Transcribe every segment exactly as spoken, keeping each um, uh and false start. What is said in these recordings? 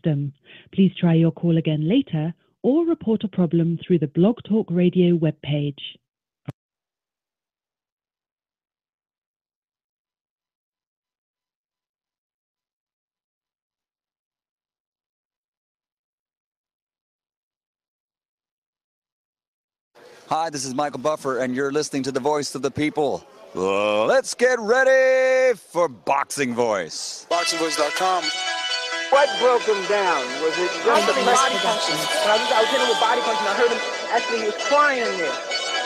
system. Please try your call again later or report a problem through the Blog Talk Radio webpage. Hi, this is Michael Buffer, and you're listening to the Voice of the People. Uh, let's get ready for Boxing Voice. boxing voice dot com. What broke him down? Was it just a body punching? When I was, I was hitting him with body punching, I heard him, actually he was crying in there.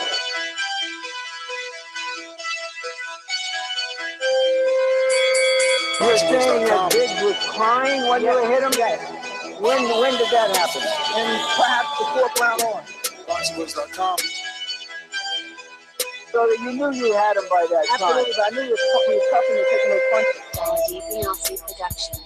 You're saying that Biggs was crying when you hit him? Yes. When, when did that happen? And perhaps the fourth round on? boxing voice dot com. So that you knew you had him by that time? Absolutely, but I knew he was, he was tough and he was taking those punches. Quality B L C Productions.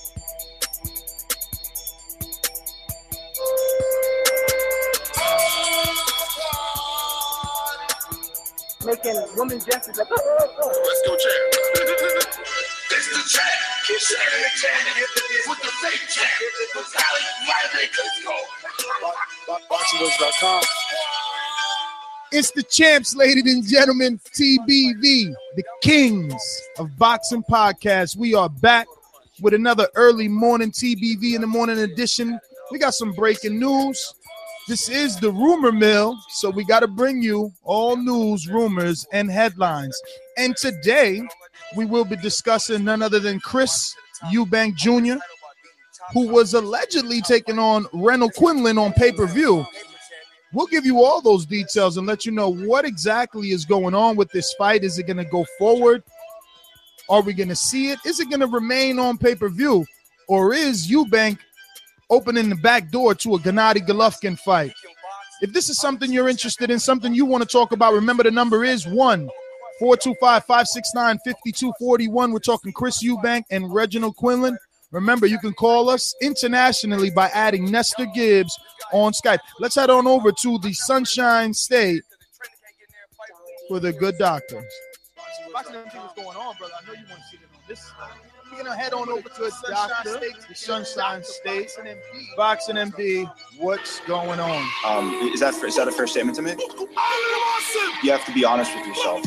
Making woman gestures like, oh, oh, oh. Let's go, champ. It's the champ. It's the champ. With the fake champ. It's Riley. Let's go. boxing voice dot com. It's the champs, ladies and gentlemen, T B V, the kings of boxing podcasts. We are back with another early morning T B V in the morning edition. We got some breaking news. This is the rumor mill, so we got to bring you all news, rumors, and headlines. And today, we will be discussing none other than Chris Eubank Junior, who was allegedly taking on Randall Quinlan on pay-per-view. We'll give you all those details and let you know what exactly is going on with this fight. Is it going to go forward? Are we going to see it? Is it going to remain on pay-per-view? Or is Eubank opening the back door to a Gennady Golovkin fight? If this is something you're interested in, something you want to talk about, remember the number is one four two five, five six nine, five two four one. We're talking Chris Eubank and Reginald Quinlan. Remember, you can call us internationally by adding Nestor Gibbs on Skype. Let's head on over to the Sunshine State for the good doctor. What's going on, brother? I know you want to see it on this. We're going to head on over to the Sunshine State, the Sunshine State, Boxing M D. What's going on? Um, is that is that a fair statement to make? You have to be honest with yourself.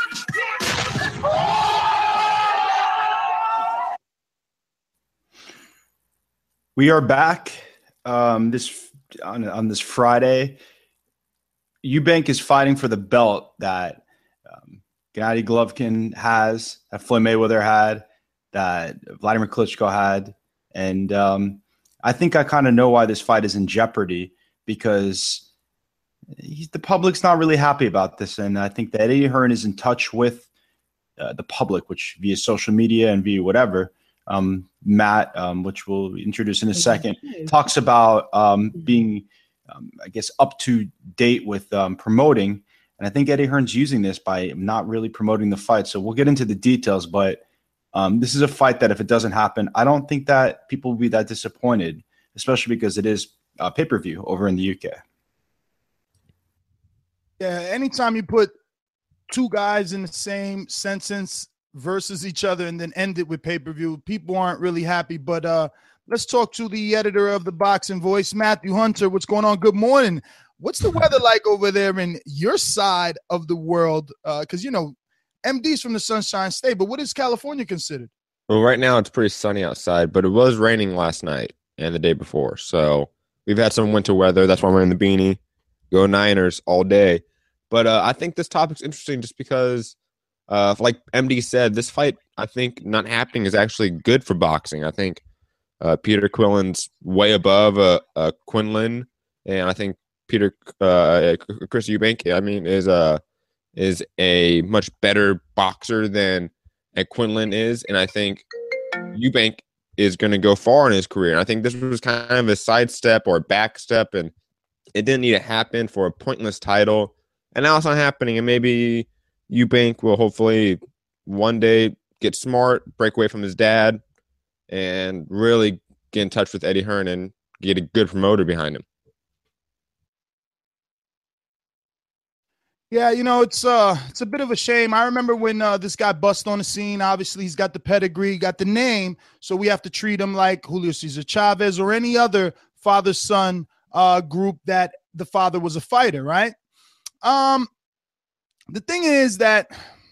We are back um, this on, on this Friday. Eubank is fighting for the belt that um, Gennady Golovkin has, that Floyd Mayweather had, that Vladimir Klitschko had. And um, I think I kind of know why this fight is in jeopardy, because he, the public's not really happy about this. And I think that Eddie Hearn is in touch with uh, the public, which via social media and via whatever. Um, Matt, um, which we'll introduce in a second, talks about um, being, um, I guess, up to date with um, promoting. And I think Eddie Hearn's using this by not really promoting the fight. So we'll get into the details, but um, this is a fight that if it doesn't happen, I don't think that people will be that disappointed, especially because it is uh, pay-per-view over in the U K. Yeah, anytime you put two guys in the same sentence versus each other and then end it with pay-per-view, people aren't really happy. But uh, let's talk to the editor of the Boxing Voice, Matthew Hunter. What's going on? Good morning. What's the weather like over there in your side of the world? Because, uh, you know, M D's from the Sunshine State, but what is California considered? Well, right now it's pretty sunny outside, but it was raining last night and the day before. So we've had some winter weather. That's why I'm wearing the beanie. Go Niners all day. But uh, I think this topic's interesting just because, uh, like M D said, this fight, I think, not happening is actually good for boxing. I think uh, Peter Quinlan's way above uh, uh, Quinlan, and I think Peter uh, Chris Eubank, I mean, is a is a much better boxer than uh, Quinlan is, and I think Eubank is going to go far in his career. And I think this was kind of a sidestep or a backstep, and it didn't need to happen for a pointless title. And now it's not happening, and maybe Eubank will hopefully one day get smart, break away from his dad, and really get in touch with Eddie Hearn and get a good promoter behind him. Yeah, you know, it's uh it's a bit of a shame. I remember when uh, this guy bust on the scene. Obviously, he's got the pedigree, got the name, so we have to treat him like Julio Cesar Chavez or any other father-son uh, group that the father was a fighter, right? Um, the thing is that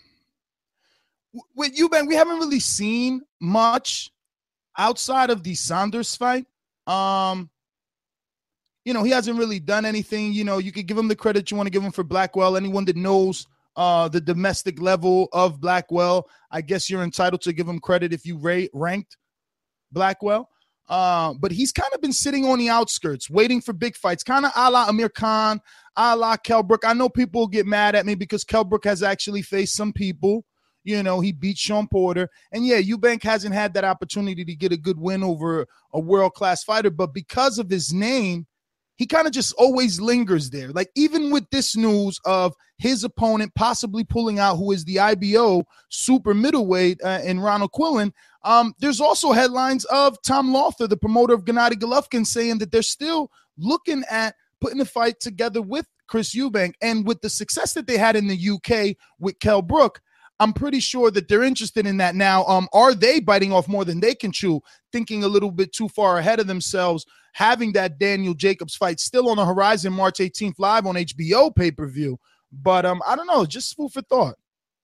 with Eubank, we haven't really seen much outside of the Saunders fight. Um, you know, he hasn't really done anything. You know, you could give him the credit you want to give him for Blackwell. Anyone that knows uh, the domestic level of Blackwell, I guess you're entitled to give him credit if you rate, ranked Blackwell. Uh, but he's kind of been sitting on the outskirts, waiting for big fights, kind of a la Amir Khan, a la Kell Brook. I know people will get mad at me because Kell Brook has actually faced some people. You know, he beat Sean Porter. And, yeah, Eubank hasn't had that opportunity to get a good win over a world-class fighter. But because of his name, he kind of just always lingers there. Like, even with this news of his opponent possibly pulling out, who is the I B O super middleweight uh, in Ronald Quillen, um, there's also headlines of Tom Lothar, the promoter of Gennady Golovkin, saying that they're still looking at putting a fight together with Chris Eubank. And with the success that they had in the U K with Kell Brook, I'm pretty sure that they're interested in that now. Um, are they biting off more than they can chew, thinking a little bit too far ahead of themselves, having that Daniel Jacobs fight still on the horizon March eighteenth live on H B O pay-per-view? But um, I don't know, just food for thought.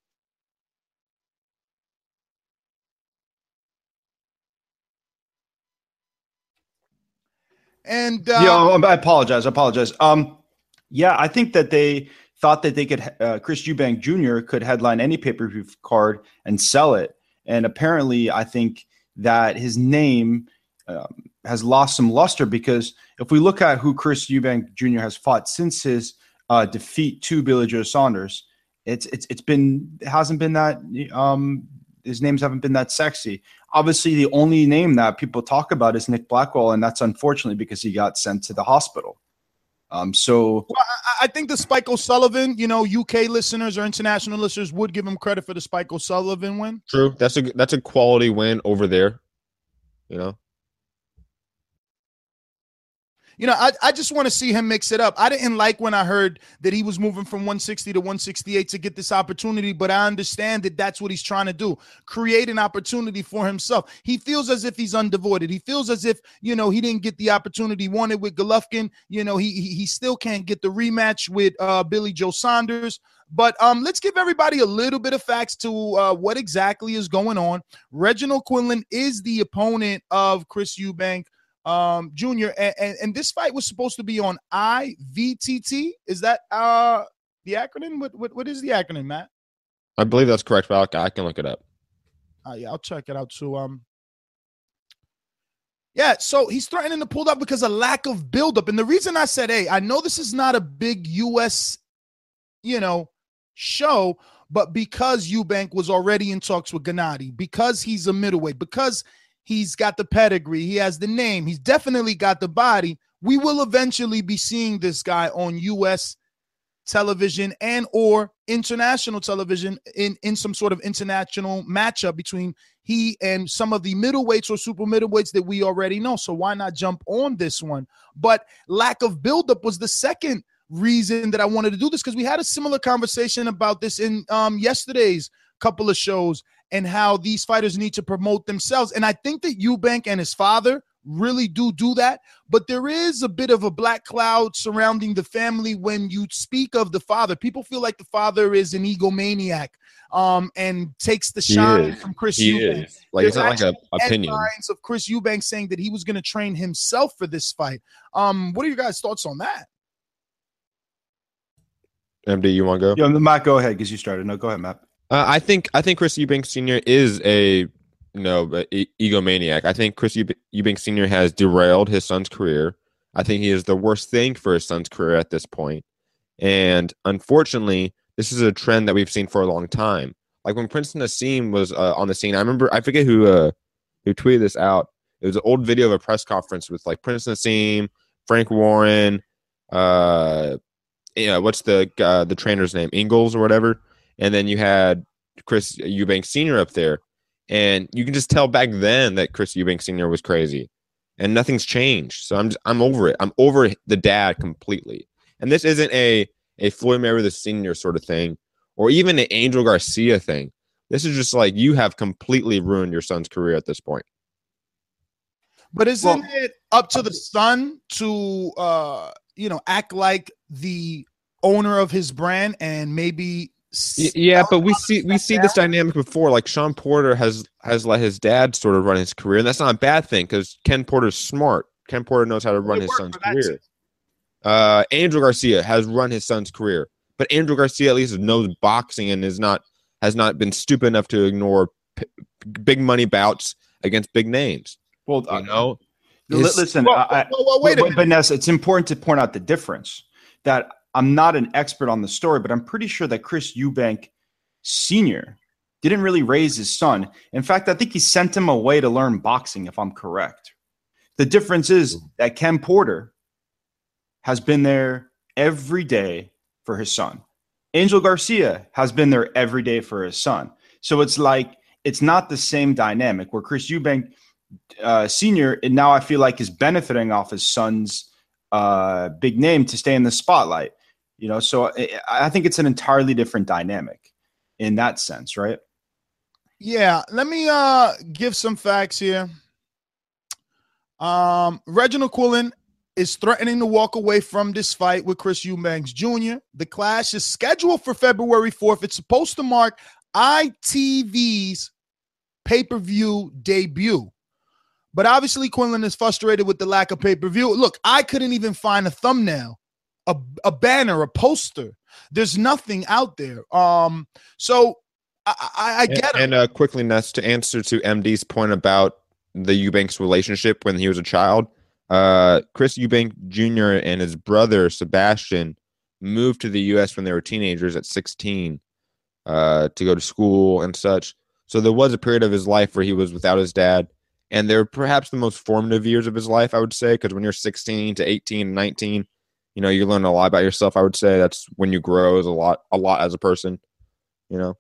And uh, yeah, I apologize. I apologize. Um, yeah, I think that they thought that they could, uh, Chris Eubank Junior could headline any pay-per-view card and sell it. And apparently, I think that his name um, has lost some luster, because if we look at who Chris Eubank Junior has fought since his uh, defeat to Billy Joe Saunders, it's it's it's been it hasn't been that um, his names haven't been that sexy. Obviously, the only name that people talk about is Nick Blackwell, and that's unfortunately because he got sent to the hospital. Um, so well, I, I think the Spike O'Sullivan, you know, U K listeners or international listeners would give him credit for the Spike O'Sullivan win. True. That's a that's a quality win over there. You know. You know, I, I just want to see him mix it up. I didn't like when I heard that he was moving from one sixty to one sixty-eight to get this opportunity, but I understand that that's what he's trying to do, create an opportunity for himself. He feels as if he's undevoted. He feels as if, you know, he didn't get the opportunity he wanted with Golovkin. You know, he, he, he still can't get the rematch with uh, Billy Joe Saunders. But um, let's give everybody a little bit of facts to uh, what exactly is going on. Reginald Quinlan is the opponent of Chris Eubank Um, Junior, and, and, and this fight was supposed to be on I V T T. Is that uh the acronym? What what, what is the acronym, Matt? I believe that's correct, but I can look it up. Uh, yeah, I'll check it out too. Um, yeah, so he's threatening to pull up because of lack of buildup. And the reason I said, hey, I know this is not a big U S, you know, show, but because Eubank was already in talks with Gennady, because he's a middleweight, because he's got the pedigree, he has the name, he's definitely got the body, we will eventually be seeing this guy on U S television and or international television in, in some sort of international matchup between he and some of the middleweights or super middleweights that we already know. So why not jump on this one? But lack of buildup was the second reason that I wanted to do this, because we had a similar conversation about this in um, yesterday's couple of shows and how these fighters need to promote themselves. And I think that Eubank and his father really do do that, but there is a bit of a black cloud surrounding the family when you speak of the father. People feel like the father is an egomaniac um, and takes the shine from Chris he Eubank. Is. Like, it's not like an opinion. Headlines of Chris Eubank saying that he was going to train himself for this fight. Um, what are your guys' thoughts on that? M D, you want to go? Yeah, Matt, go ahead because you started. No, go ahead, Matt. Uh, I think I think Chris Eubank Senior is a you know e- egomaniac. I think Chris Eub- Eubank Senior has derailed his son's career. I think he is the worst thing for his son's career at this point. And unfortunately, this is a trend that we've seen for a long time. Like when Prince Nassim was uh, on the scene, I remember I forget who uh, who tweeted this out. It was an old video of a press conference with like Prince Nassim, Frank Warren, uh, you know, what's the uh, the trainer's name, Ingalls or whatever. And then you had Chris Eubank Senior up there. And you can just tell back then that Chris Eubank Senior was crazy. And nothing's changed. So I'm just, I'm over it. I'm over the dad completely. And this isn't a a Floyd Mayweather Senior sort of thing, or even an Angel Garcia thing. This is just like you have completely ruined your son's career at this point. But isn't Well, it up to the son to, uh, you know, act like the owner of his brand and maybe? Y- Yeah, but we see we see this dynamic before. Like Sean Porter has has let his dad sort of run his career, and that's not a bad thing because Ken Porter's smart. Ken Porter knows how to run It his worked son's for that career. Uh, Angel Garcia has run his son's career, but Angel Garcia at least knows boxing and is not has not been stupid enough to ignore p- big money bouts against big names. Well, You know, Li- His- listen, Well, I, well, well, wait a but- minute. but Nessa, it's important to point out the difference. That I'm not an expert on the story, but I'm pretty sure that Chris Eubank Senior didn't really raise his son. In fact, I think he sent him away to learn boxing, if I'm correct. The difference is that Ken Porter has been there every day for his son. Angel Garcia has been there every day for his son. So it's like it's not the same dynamic where Chris Eubank uh, Senior, and now I feel like is benefiting off his son's uh, big name to stay in the spotlight. You know, so I, I think it's an entirely different dynamic in that sense, right? Yeah, let me uh give some facts here. Um, Reginald Quillen is threatening to walk away from this fight with Chris Eubanks Junior The clash is scheduled for February fourth. It's supposed to mark I T V's pay-per-view debut. But obviously, Quinlan is frustrated with the lack of pay-per-view. Look, I couldn't even find a thumbnail, a, a banner, a poster. There's nothing out there. Um, so I, I, I get it. And uh, quickly, Ness, to answer to M D's point about the Eubanks relationship when he was a child, uh, Chris Eubank Junior and his brother Sebastian moved to the U S when they were teenagers at sixteen uh, to go to school and such. So there was a period of his life where he was without his dad. And they're perhaps the most formative years of his life, I would say, because when you're sixteen to eighteen, nineteen, you know, you learn a lot about yourself. I would say that's when you grow as a lot, a lot as a person, you know.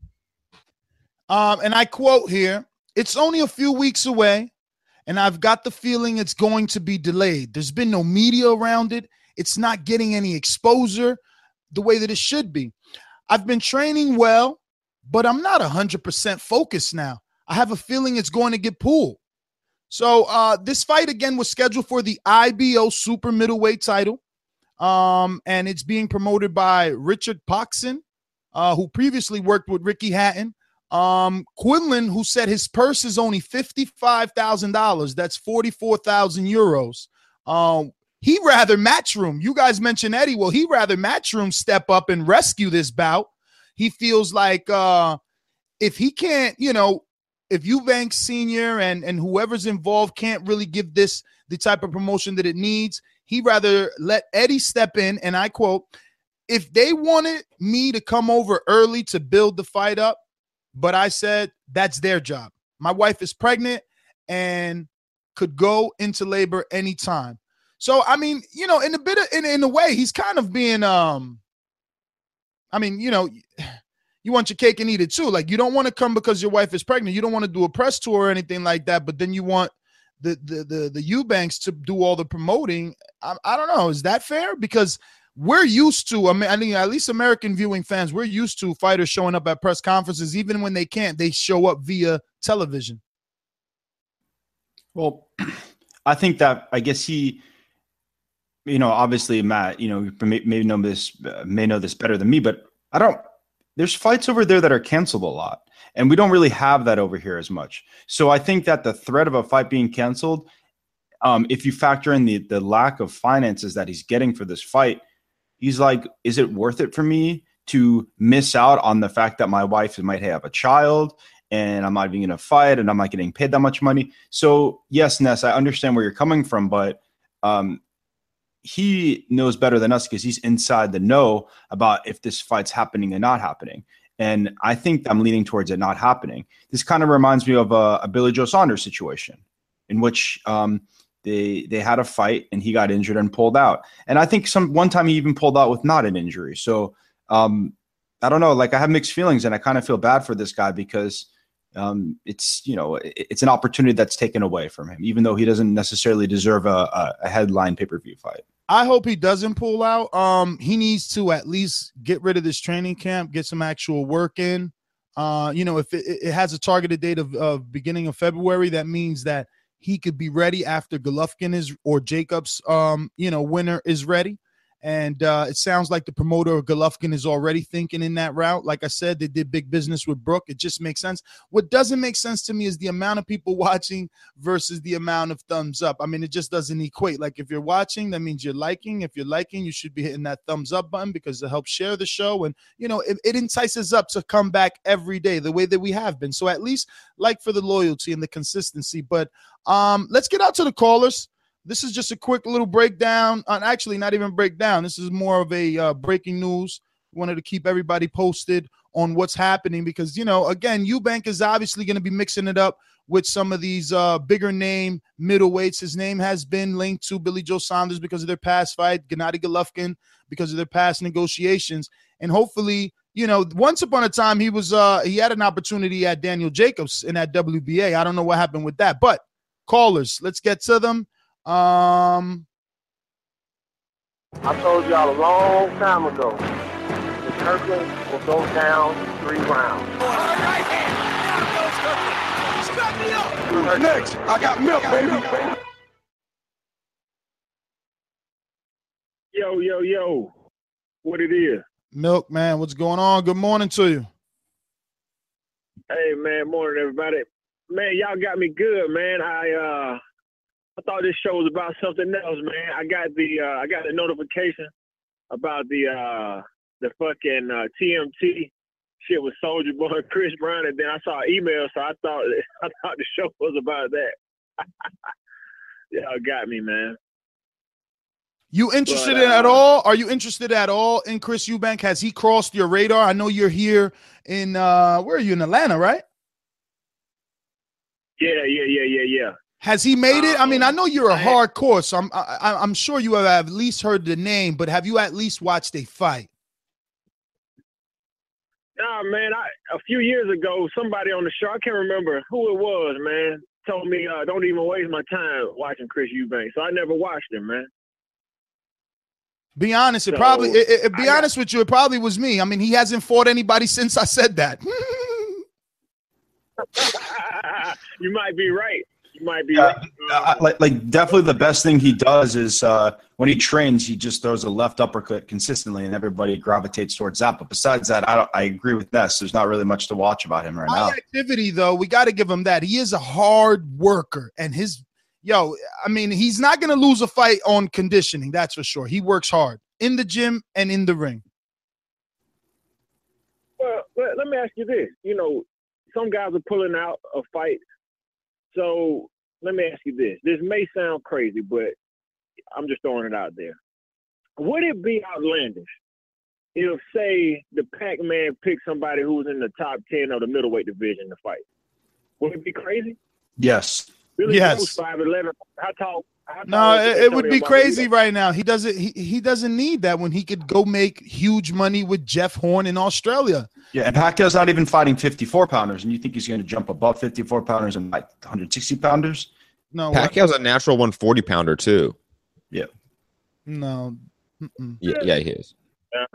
Um, and I quote here, it's only a few weeks away, and I've got the feeling it's going to be delayed. There's been no media around it. It's not getting any exposure the way that it should be. I've been training well, but I'm not one hundred percent focused now. I have a feeling it's going to get pulled. So uh, this fight, again, was scheduled for the I B O super middleweight title, um, and it's being promoted by Richard Poxon, uh, who previously worked with Ricky Hatton. Um, Quinlan, who said his purse is only fifty-five thousand dollars. That's forty-four thousand euros. Um, he rather Matchroom. You guys mentioned Eddie. Well, he rather Matchroom step up and rescue this bout. He feels like uh, if he can't, you know, if Eubanks Senior and, and whoever's involved can't really give this the type of promotion that it needs, he'd rather let Eddie step in. And I quote, if they wanted me to come over early to build the fight up, but I said, that's their job. My wife is pregnant and could go into labor anytime. So, I mean, you know, in a bit of, in, in a way, he's kind of being, um, I mean, you know, you want your cake and eat it too. Like, you don't want to come because your wife is pregnant. You don't want to do a press tour or anything like that. But then you want the the the, the Eubanks to do all the promoting. I, I don't know. Is that fair? Because we're used to, I mean, I mean, at least American viewing fans, we're used to fighters showing up at press conferences. Even when they can't, they show up via television. Well, I think that, I guess he, you know, obviously Matt, you know, you may, may know this, uh, may know this better than me, but I don't, there's fights over there that are canceled a lot, and we don't really have that over here as much. So I think that the threat of a fight being canceled, um, if you factor in the the lack of finances that he's getting for this fight, he's like, is it worth it for me to miss out on the fact that my wife might have a child and I'm not even going to fight and I'm not getting paid that much money? So yes, Ness, I understand where you're coming from, but um, he knows better than us because he's inside the know about if this fight's happening and not happening. And I think I'm leaning towards it not happening. This kind of reminds me of a, a Billy Joe Saunders situation in which um, they they had a fight and he got injured and pulled out. And I think some one time he even pulled out with not an injury. So um, I don't know, like I have mixed feelings and I kind of feel bad for this guy because um, it's, you know, it, it's an opportunity that's taken away from him, even though he doesn't necessarily deserve a, a, a headline pay-per-view fight. I hope he doesn't pull out. Um, he needs to at least get rid of this training camp, get some actual work in. Uh, you know, if it, it has a targeted date of, of beginning of February, that means that he could be ready after Golovkin is or Jacobs, um, you know, winner is ready. And uh, it sounds like the promoter of Golovkin is already thinking in that route. Like I said, they did big business with Brook. It just makes sense. What doesn't make sense to me is the amount of people watching versus the amount of thumbs up. I mean, it just doesn't equate. Like if you're watching, that means you're liking. If you're liking, you should be hitting that thumbs up button because it helps share the show. And, you know, it, it entices up to come back every day the way that we have been. So at least like for the loyalty and the consistency. But um, let's get out to the callers. This is just a quick little breakdown. Uh, actually, not even breakdown. This is more of a uh, breaking news. We wanted to keep everybody posted on what's happening because, you know, again, Eubank is obviously going to be mixing it up with some of these uh, bigger name middleweights. His name has been linked to Billy Joe Saunders because of their past fight, Gennady Golovkin because of their past negotiations. And hopefully, you know, once upon a time, he was uh, he had an opportunity at Daniel Jacobs in that W B A. I don't know what happened with that. But callers, let's get to them. Um, I told y'all a long time ago that Kirkland will go down three rounds. Next, I got milk, baby. Yo, yo, yo. What it is? Milk, man, what's going on? Good morning to you. Hey, man, morning, everybody. Man, y'all got me good, man. I, uh, I thought this show was about something else, man. I got the uh, I got the notification about the uh, the fucking uh, T M T shit with Soulja Boy and Chris Brown, and then I saw an email, so I thought I thought the show was about that. Y'all got me, man. You interested But, in uh, at all? Are you interested at all in Chris Eubank? Has he crossed your radar? I know you're here in uh, where are you in Atlanta, right? Yeah, yeah, yeah, yeah, yeah. Has he made it? I mean, I know you're a I- hardcore, so I'm I, I'm sure you have at least heard the name, but have you at least watched a fight? Nah, man. I, a few years ago, somebody on the show, I can't remember who it was, man, told me uh, don't even waste my time watching Chris Eubank. So I never watched him, man. Be honest, it So, probably it, it, be I got- honest with you, it probably was me. I mean, he hasn't fought anybody since I said that. You might be right. You might be Yeah, right. uh, like, like definitely the best thing he does is uh, when he trains, he just throws a left uppercut consistently, and everybody gravitates towards that. But besides that, I don't, I agree with Ness. There's not really much to watch about him right now. High activity, though, we got to give him that. He is a hard worker, and his yo, I mean, he's not going to lose a fight on conditioning. That's for sure. He works hard in the gym and in the ring. Well, let, let me ask you this. You know, some guys are pulling out a fight. So let me ask you this. This may sound crazy, but I'm just throwing it out there. Would it be outlandish if, say, the Pac-Man picked somebody who was in the top ten of the middleweight division to fight? Would it be crazy? Yes. Billy Yes. Joe's five eleven. How tall? How No, tall is it, it would Antonio be crazy Margarito? right now. He doesn't. He, he doesn't need that when he could go make huge money with Jeff Horn in Australia. Yeah, and Pacquiao's not even fighting fifty-four pounders, and you think he's going to jump above fifty-four pounders and like one hundred sixty pounders? No, Pacquiao's a natural one forty pounder too. Yeah. no. Mm-mm. Yeah, yeah, he is. Uh,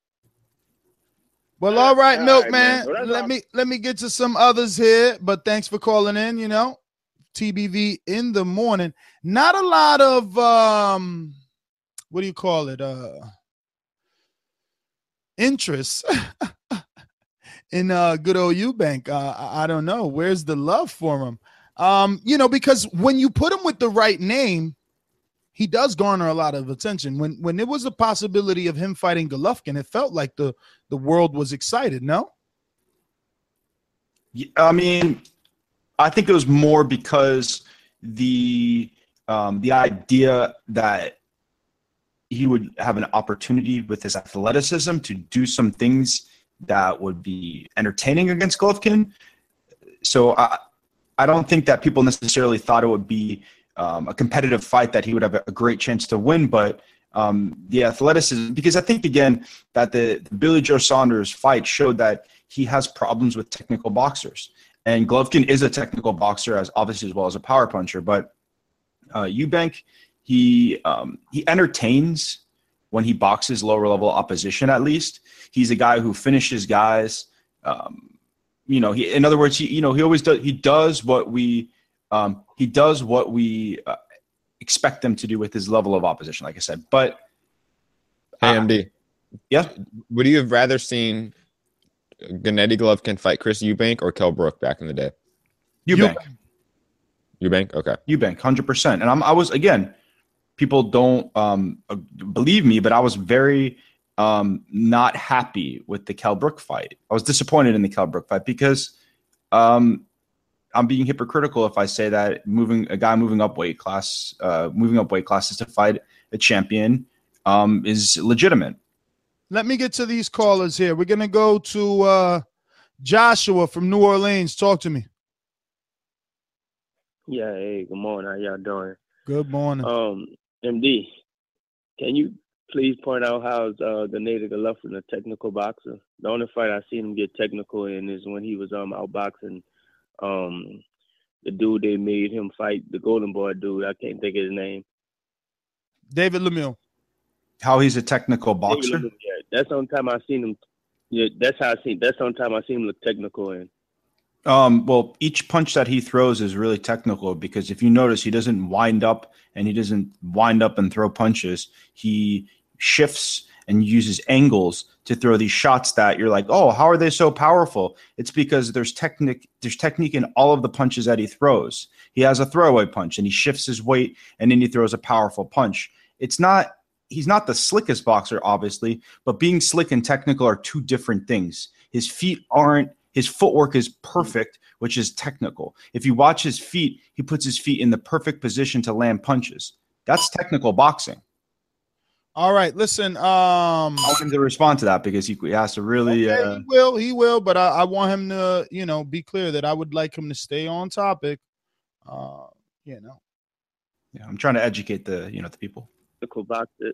Well, all right, All Milk right, man. man. Well, that's let all- me let me get to some others here. But thanks for calling in. You know, T B V in the morning. Not a lot of um, what do you call it? Uh, interest in uh good old Eubank. Uh, I, I don't know. Where's the love for him? Um, you know, because when you put him with the right name, he does garner a lot of attention. When when there was a possibility of him fighting Golovkin, it felt like the the world was excited. No, Yeah, I mean, I think it was more because the um, the idea that he would have an opportunity with his athleticism to do some things that would be entertaining against Golovkin. So I, I don't think that people necessarily thought it would be um, a competitive fight that he would have a great chance to win, but um, the athleticism, because I think, again, that the, the Billy Joe Saunders fight showed that he has problems with technical boxers. And Golovkin is a technical boxer, as obviously as well as a power puncher, but uh, Eubank, he um, he entertains when he boxes lower level opposition. At least he's a guy who finishes guys. Um, you know, he in other words, he you know he always does he does what we um, he does what we uh, expect them to do with his level of opposition. Like I said, but hey, M D, yeah, would you have rather seen Gennady Golovkin fight Chris Eubank or Kell Brook back in the day? Eubank. Eubank, okay. Eubank, one hundred percent. And I'm, I was, again, people don't um, believe me, but I was very um, not happy with the Kell Brook fight. I was disappointed in the Kell Brook fight because um, I'm being hypocritical if I say that moving a guy moving up weight class, uh, moving up weight classes to fight a champion um, is legitimate. Let me get to these callers here. We're going to go to uh, Joshua from New Orleans. Talk to me. Yeah, hey, good morning. How y'all doing? Good morning. Um, M D, can you please point out how uh, Gennady Golovkin a technical boxer? The only fight I seen him get technical in is when he was um outboxing um the dude they made him fight, the Golden Boy dude. I can't think of his name. David Lemieux. How he's a technical boxer? David Lemieux, yeah, that's the only time I seen him. Yeah, that's how I seen. That's the only time I seen him look technical in. Um, well, each punch that he throws is really technical because if you notice, he doesn't wind up and he doesn't wind up and throw punches. He shifts and uses angles to throw these shots that you're like, oh, how are they so powerful? It's because there's technique, there's technique in all of the punches that he throws. He has a throwaway punch and he shifts his weight and then he throws a powerful punch. It's not, he's not the slickest boxer, obviously, but being slick and technical are two different things. His feet aren't, his footwork is perfect, which is technical. If you watch his feet, he puts his feet in the perfect position to land punches. That's technical boxing. All right, listen. Um, I want him to respond to that because he, he has to really. Okay, uh, he will, he will, but I, I want him to, you know, be clear that I would like him to stay on topic. Uh, you know. Yeah, I'm trying to educate the, you know, the people. Technical boxer.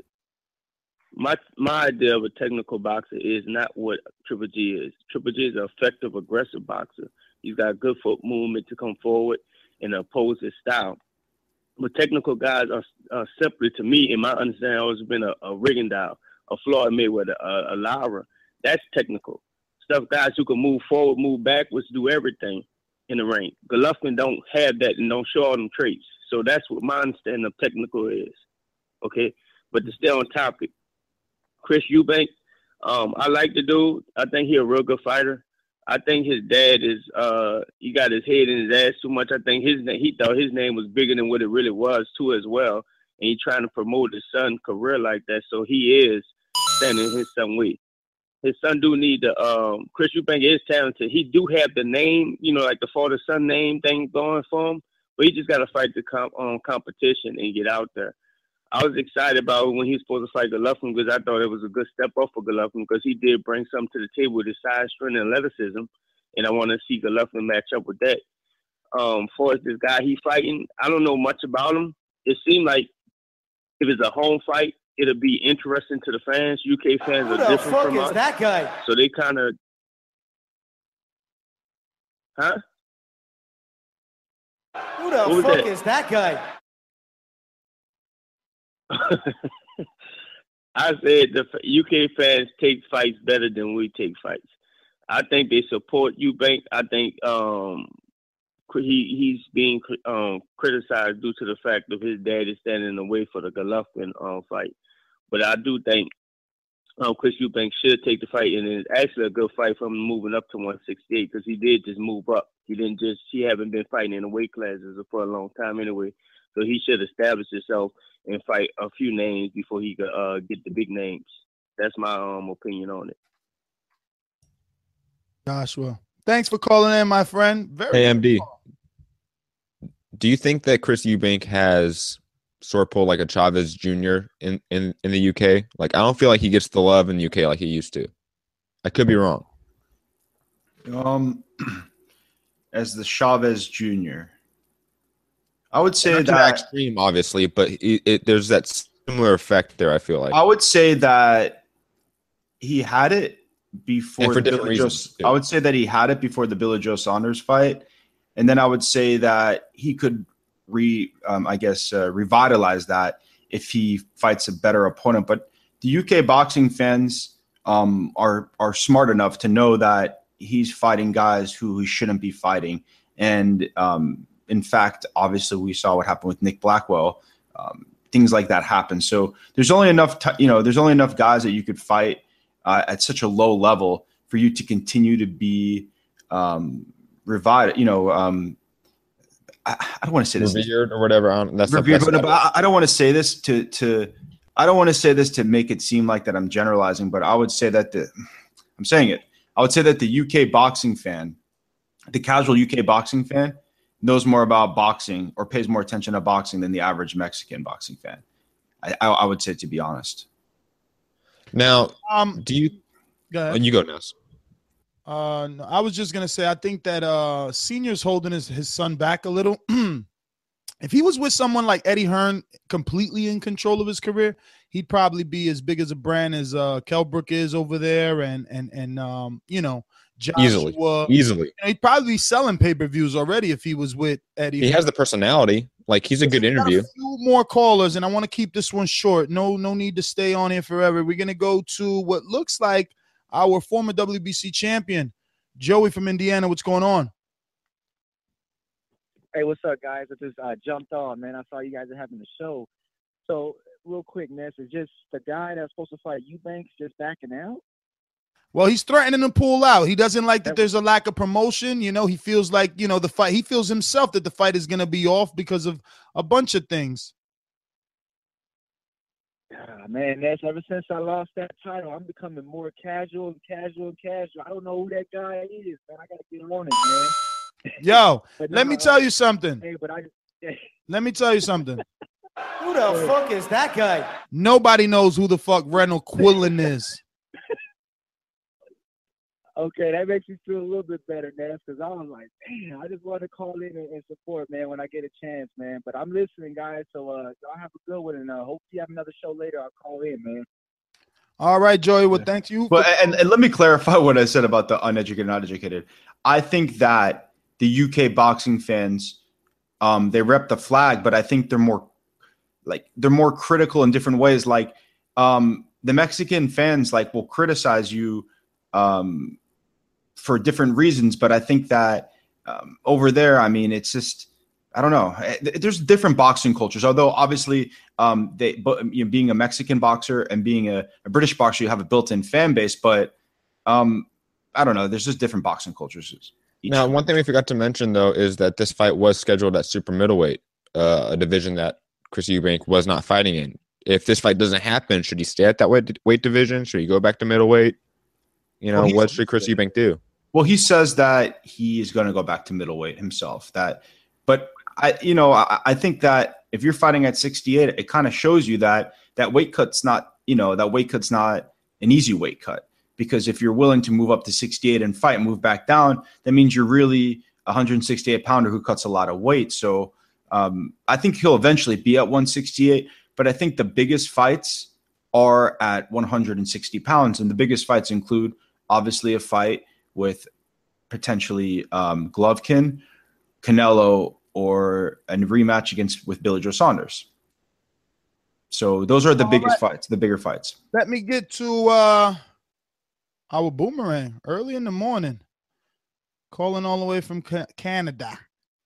My my idea of a technical boxer is not what Triple G is. Triple G is an effective, aggressive boxer. He's got good foot movement to come forward and oppose his style. But technical guys are, are simply, to me, in my understanding, always been a, a Rigondeaux, a Floyd Mayweather, a, a Lara. That's technical stuff. Guys who can move forward, move backwards, do everything in the ring. Golovkin don't have that and don't show all them traits. So that's what my understanding of technical is. Okay, but to stay on topic. Chris Eubank, um, I like the dude. I think he's a real good fighter. I think his dad is, uh, he got his head in his ass too much. I think his he thought his name was bigger than what it really was too as well. And he's trying to promote his son's career like that. So he is standing his son way. His son do need to, um, Chris Eubank is talented. He do have the name, you know, like the father-son name thing going for him. But he just got to fight the comp, um, competition and get out there. I was excited about when he was supposed to fight Golovkin because I thought it was a good step up for Golovkin because he did bring something to the table with his size, strength, and athleticism, and I want to see Golovkin match up with that. Um, for this guy he fighting, I don't know much about him. It seemed like if it's a home fight, it'll be interesting to the fans. U K fans Who are the different fuck from is us, that guy? so they kind of, huh? Who the What was fuck that? is that guy? I said the U K fans take fights better than we take fights. I think they support Eubank. I think um, he he's being um, criticized due to the fact of his dad is standing in the way for the Golovkin um, fight. But I do think um, Chris Eubank should take the fight, and it's actually a good fight for him moving up to one sixty-eight because he did just move up. He didn't just he haven't been fighting in the weight classes for a long time anyway. So he should establish himself and fight a few names before he could uh, get the big names. That's my um, opinion on it. Joshua, thanks for calling in, my friend. Very Hey, M D, do you think that Chris Eubank has sword pull like a Chavez Junior in, in, in the U K? Like, I don't feel like he gets the love in the U K like he used to. I could be wrong. Um, as the Chavez Junior, I would say Not to that that extreme, obviously, but it, it, there's that similar effect there. I feel like I would say that he had it before And for the different Billy Joe. reasons, too. I would say that he had it before the Billy Joe Saunders fight, and then I would say that he could re, um, I guess, uh, revitalize that if he fights a better opponent. But the U K boxing fans um, are are smart enough to know that he's fighting guys who he shouldn't be fighting. And um, in fact, obviously, we saw what happened with Nick Blackwell. Um, things like that happen. So there's only enough, t- you know, there's only enough guys that you could fight uh, at such a low level for you to continue to be um, revived. You know, um, I, I don't want to say this revered or whatever. I don't, that's revered, that's but I, I don't want to say this to to. I don't want to say this to make it seem like that I'm generalizing, but I would say that the I'm saying it. I would say that the U K boxing fan, the casual U K boxing fan, knows more about boxing or pays more attention to boxing than the average Mexican boxing fan. I, I, I would say, to be honest. Now, Um, do you? Go Oh, ahead. you go, Ness. Uh, no, I was just gonna say, I think that uh, Senior's holding his, his son back a little. If he was with someone like Eddie Hearn, completely in control of his career, he'd probably be as big as a brand as uh, Kell Brook is over there, and and and um, you know, Joshua. Easily, easily. You know, he'd probably be selling pay per views already if he was with Eddie. He Hearn. has the personality. Like, he's a good interview. A few more callers, and I want to keep this one short. No, no need to stay on here forever. We're gonna go to what looks like our former W B C champion, Joey from Indiana. What's going on? Hey, what's up, guys? I just uh, jumped on, man. I saw you guys are having the show. So, real quick, Ness, is just the guy that's supposed to fight Eubanks just backing out? Well, he's threatening to pull out. He doesn't like that there's a lack of promotion. You know, he feels like, you know, the fight, he feels himself that the fight is going to be off because of a bunch of things. Ah, man, Ness, ever since I lost that title, I'm becoming more casual and casual and casual. I don't know who that guy is, man. I got to get on it, man. Yo, But let no, me uh, tell you something. Hey, but I Let me tell you something. Who the fuck is that guy? Nobody knows who the fuck Reynold Quillen is. Okay, that makes me feel a little bit better, Ness, because I was like, damn, I just want to call in and, and support, man, when I get a chance, man. But I'm listening, guys, so uh, y'all have a good one, and uh, hope you have another show later. I'll call in, man. All right, Joey. Well, thank you. But and, and let me clarify what I said about the uneducated, not educated. I think that the U K boxing fans, um, they rep the flag, but I think they're more like they're more critical in different ways. Like um, the Mexican fans, like will criticize you um, for different reasons, but I think that um, over there, I mean, it's just. I don't know. There's different boxing cultures, although obviously um, they, but, you know, being a Mexican boxer and being a, a British boxer, you have a built-in fan base. But um, I don't know. There's just different boxing cultures. Now, one thing we forgot to mention, though, is that this fight was scheduled at super middleweight, uh, a division that Chris Eubank was not fighting in. If this fight doesn't happen, should he stay at that weight, weight division? Should he go back to middleweight? You know, Well, what should Chris Eubank do? Well, he says that he is going to go back to middleweight himself. That, but I, you know, I, I think that if you're fighting at sixty-eight, it kind of shows you that that weight cut's not, you know, that weight cut's not an easy weight cut. Because if you're willing to move up to sixty-eight and fight, move back down, that means you're really a one hundred sixty-eight pounder who cuts a lot of weight. So um, I think he'll eventually be at one sixty-eight. But I think the biggest fights are at one hundred sixty pounds. And the biggest fights include, obviously, a fight with potentially um, Golovkin, Canelo, or a rematch against with Billy Joe Saunders. So those are the All biggest right. fights, the bigger fights. Let me get to uh, our boomerang early in the morning, calling all the way from Ca- Canada.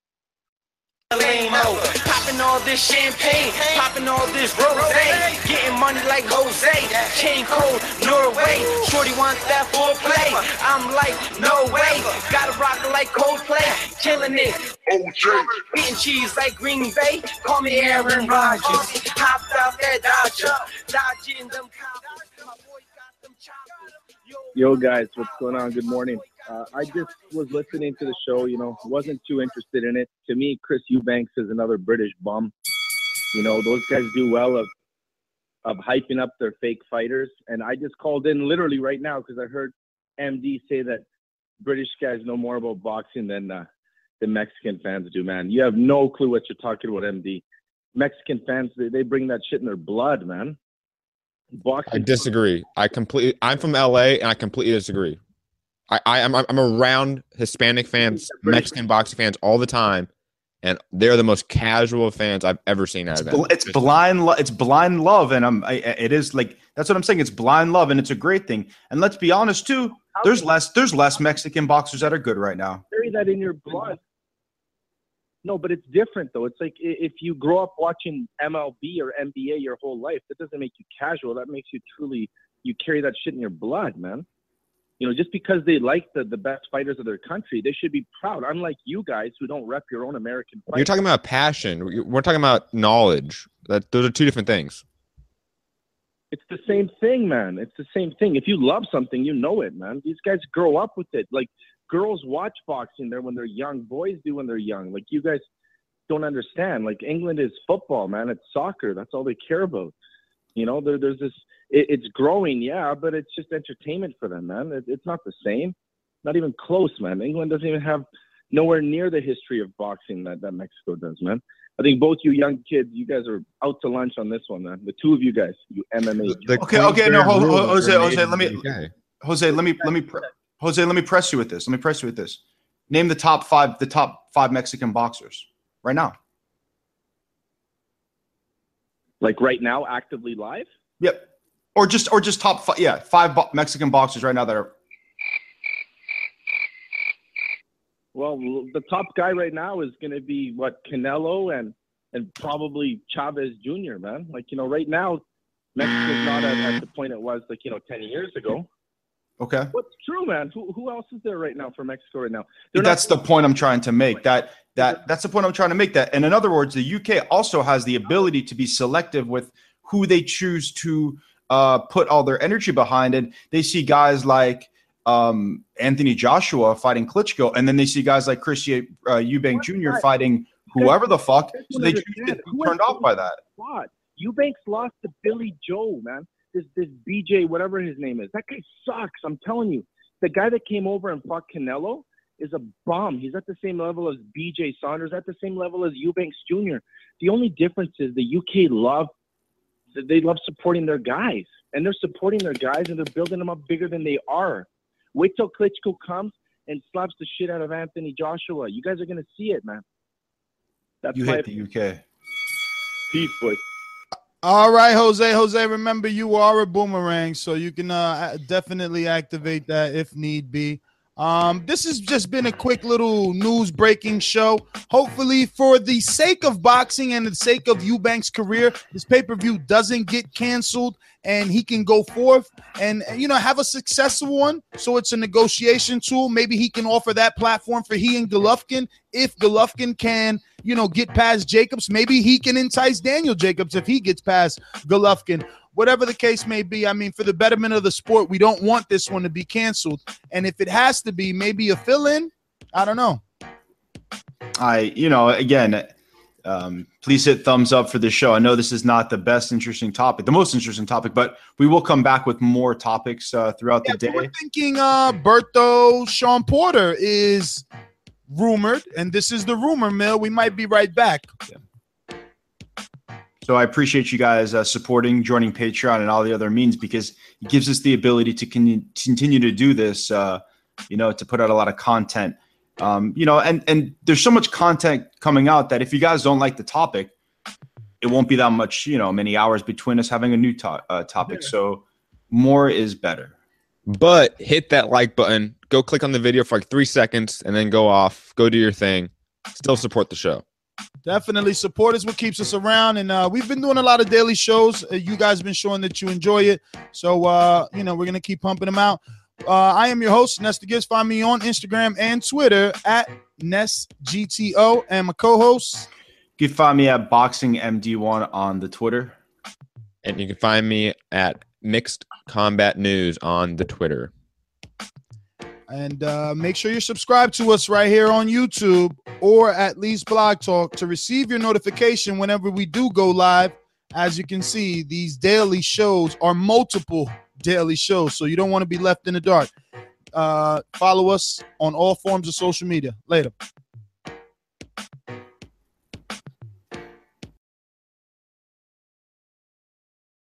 Lame-o. Popping all this champagne, popping all this rosé, getting money like Jose, chain code Norway, shorty wants that foreplay, I'm like, no way, gotta rock it like Coldplay, killing it, O J, eating cheese like Green Bay, call me Aaron Rodgers, hopped off that Dodger, dodging them cops, my boy got them choppers. Yo, guys, what's going on? Good morning. Uh, I just was listening to the show, you know, wasn't too interested in it. To me, Chris Eubanks is another British bum. You know, those guys do well of of hyping up their fake fighters. And I just called in literally right now because I heard M D say that British guys know more about boxing than uh, the Mexican fans do, man. You have no clue what you're talking about, M D. Mexican fans, they, they bring that shit in their blood, man. Boxing. I disagree. I completely. I'm from L A, and I completely disagree. I, I I'm I'm around Hispanic fans, Mexican boxing fans all the time, and they're the most casual fans I've ever seen out of It's, it. it's blind. Lo- it's blind love, and I'm. I, it is like that's what I'm saying. It's blind love, and it's a great thing. And let's be honest too. There's less. There's less Mexican boxers that are good right now. Carry that in your blood. No, but it's different though. It's like i- if you grow up watching M L B or N B A your whole life, that doesn't make you casual. That makes you truly. You carry that shit in your blood, man. You know, just because they like the, the best fighters of their country, they should be proud. Unlike you guys who don't rep your own American fight. You're talking about passion. We're talking about knowledge. That those are two different things. It's the same thing, man. It's the same thing. If you love something, you know it, man. These guys grow up with it. Like, girls watch boxing there when they're young. Boys do when they're young. Like, you guys don't understand. Like, England is football, man. It's soccer. That's all they care about. You know, there, there's this it, – it's growing, yeah, but it's just entertainment for them, man. It, it's not the same. Not even close, man. England doesn't even have nowhere near the history of boxing that, that Mexico does, man. I think both you young kids, you guys are out to lunch on this one, man. The two of you guys, you M M A. The Okay, okay, no, Ho- Ho- Jose, are Jose, made let me, in the U K. Jose, let me, let me, pre- Jose, let me press you with this. Let me press you with this. Name the top five, the top five Mexican boxers right now. Like right now, actively live? Yep. Or just, or just top five. Yeah, five bo- Mexican boxers right now that are. Well, the top guy right now is going to be, what, Canelo and and probably Chavez Junior, man. Like, you know, right now, Mexico's not at, at the point it was, like, you know, ten years ago. Okay. What's true, man? Who who else is there right now for Mexico right now? They're That's not- the point I'm trying to make. That that that's the point I'm trying to make. That, and in other words, the U K also has the ability to be selective with who they choose to uh, put all their energy behind. And they see guys like um, Anthony Joshua fighting Klitschko, and then they see guys like Chris uh, Eubank Junior fighting whoever the fuck. So they choose to get turned off by that. What? Eubanks lost to Billy Joe, man. This this B J, whatever his name is. That guy sucks. I'm telling you. The guy that came over and fought Canelo is a bum. He's at the same level as B J Saunders, at the same level as Eubanks Junior The only difference is the U K love they love supporting their guys, and they're supporting their guys, and they're building them up bigger than they are. Wait till Klitschko comes and slaps the shit out of Anthony Joshua. You guys are gonna see it, man. That's You my hate the U K. peace, boys. All right, Jose. Jose, remember you are a boomerang, so you can uh, definitely activate that if need be. Um, this has just been a quick little news breaking show. Hopefully, for the sake of boxing and the sake of Eubank's career, this pay-per-view doesn't get canceled and he can go forth and, you know, have a successful one. So it's a negotiation tool. Maybe he can offer that platform for he and Golovkin. If Golovkin can, you know, get past Jacobs, maybe he can entice Daniel Jacobs if he gets past Golovkin. Whatever the case may be, I mean, for the betterment of the sport, we don't want this one to be canceled. And if it has to be, maybe a fill-in, I don't know. I, you know, again, um, please hit thumbs up for the show. I know this is not the best interesting topic, the most interesting topic, but we will come back with more topics uh, throughout Yeah, the day. we're thinking uh, Berto Sean Porter is rumored, and this is the rumor mill. We might be right back. Yeah. So I appreciate you guys uh, supporting, joining Patreon and all the other means, because it gives us the ability to con- continue to do this, uh, you know, to put out a lot of content. Um, you know, and, and there's so much content coming out that if you guys don't like the topic, it won't be that much, you know, many hours between us having a new to- uh, topic. Yeah. So more is better. But hit that like button, go click on the video for like three seconds and then go off, go do your thing. Still support the show. Definitely. Support is what keeps us around. And uh, we've been doing a lot of daily shows. Uh, you guys have been showing that you enjoy it. So, uh, you know, we're going to keep pumping them out. Uh, I am your host, Nesta Gibbs. Find me on Instagram and Twitter at NestGTO. And my co-host. You can find me at Boxing M D one on the Twitter. And you can find me at Mixed Combat News on the Twitter. And uh, make sure you subscribe to us right here on YouTube or at least Blog Talk to receive your notification whenever we do go live. As you can see, these daily shows are multiple daily shows, so you don't want to be left in the dark. Uh, follow us on all forms of social media. Later.